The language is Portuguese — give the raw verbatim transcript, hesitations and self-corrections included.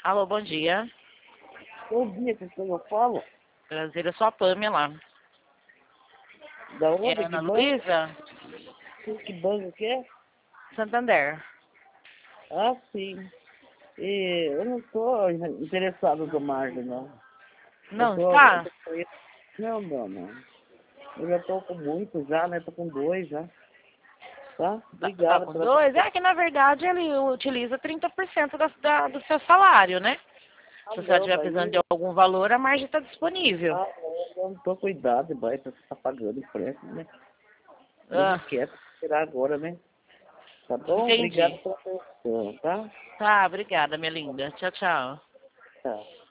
Alô, bom dia. Bom dia, com quem eu falo? Prazer, eu sou a Pamela. Da É onde? a Que Ana banco? Luísa? Que banco que é? Santander. Ah, sim. E eu não estou interessado no Margem, não. Eu Não tô, eu está? tô... Não, não, não. Eu já estou com muito já, né? Estou com dois já. Tá? Tá, tá Obrigada com pela dois? atenção. É que, na verdade, ele utiliza trinta por cento da, da- do seu salário, né? Ah, Se você não, estiver mas... precisando de algum valor, a margem está disponível. Ah, não, eu não estou com idade, vai. Você está pagando empréstimo, né? Deixa Ah, quieto, tirar agora, né? Tá bom? Obrigado entendi. pela atenção, tá? Tá, obrigada, minha linda. Tchau, tchau. Tchau.